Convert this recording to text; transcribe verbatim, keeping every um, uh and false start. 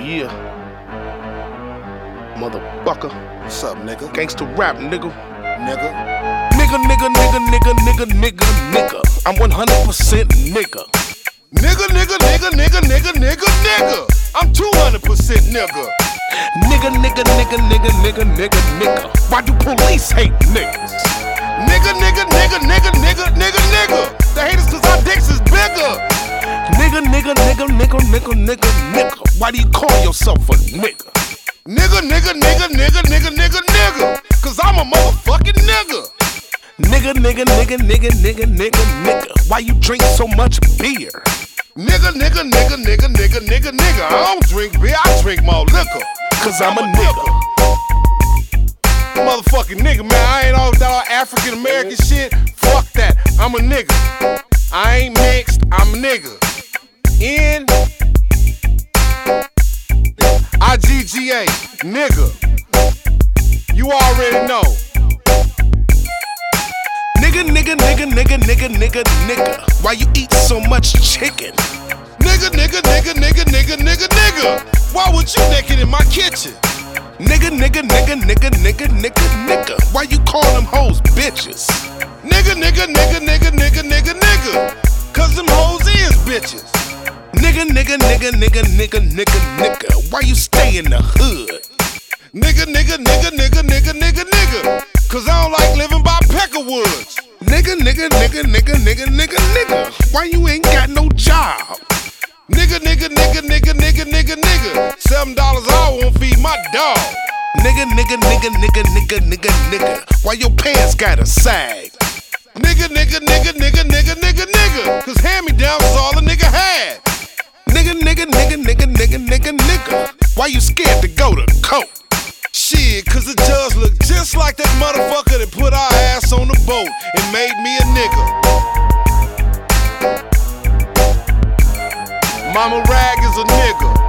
Yeah. Motherfucker. What's up, nigga? Gangsta rap, nigga. Nigga. Nigga, nigga, nigga, nigga, nigga, nigga, nigga. I'm one hundred percent nigga. Nigga, nigga, nigga, nigga, nigga, nigga, nigga. I'm two hundred percent nigga. Nigga, nigga, nigga, nigga, nigga, nigga, nigga. Why do police hate niggas? Nigga, nigga, nigga, nigga, nigga, nigga, nigga. They hate us cause our dicks is bigger. Nigga, nigga, nigga, nigga, nigga, nigga, nigga. Why do you call yourself a nigga? Nigga, nigga, nigga, nigga, nigga, nigga, nigga. Cause I'm a motherfucking nigga. Nigga, nigga, nigga, nigga, nigga, nigga, nigga. Why you drink so much beer? Nigga, nigga, nigga, nigga, nigga, nigga, nigga. I don't drink beer, I drink more liquor. Cause I'm a nigga. Motherfucking nigga, man. I ain't all that all African American shit. Fuck that. I'm a nigga. I ain't mixed, I'm a nigga. N I G G A, nigga. You already know. Nigga, nigga, nigga, nigga, nigga, nigga, nigga. Why you eat so much chicken? Nigga, nigga, nigga, nigga, nigga, nigga, nigga. Why would you naked in my kitchen? Nigga, nigga, nigga, nigga, nigga, nigga, nigga. Why you call them hoes bitches? Nigga, nigga, nigga, nigga, nigga, nigga, nigga. Cause them hoes is bitches. Nigga, nigga, nigga, nigga, nigga, nigga, nigga. Why you stay in the hood? Nigga, nigga, nigga, nigga, nigga, nigga, nigga. Cause I don't like living by Peckerwoods. Nigga, nigga, nigga, nigga, nigga, nigga, nigga. Why you ain't got no job? Nigga, nigga, nigga, nigga, nigga, nigga, nigga. Seven dollars an hour won't feed my dog. Nigga, nigga, nigga, nigga, nigga, nigga, nigga. Why your pants gotta sag? Nigga, nigga, nigga, nigga, nigga, nigga, nigga. Cause hand-me-downs is all a nigga had. Nigga, nigga, nigga, nigga, nigga, nigga, nigga. Why you scared to go to court? Shit, cause the judge look just like that motherfucker that put our ass on the boat and made me a nigga. Mama Rag is a nigga.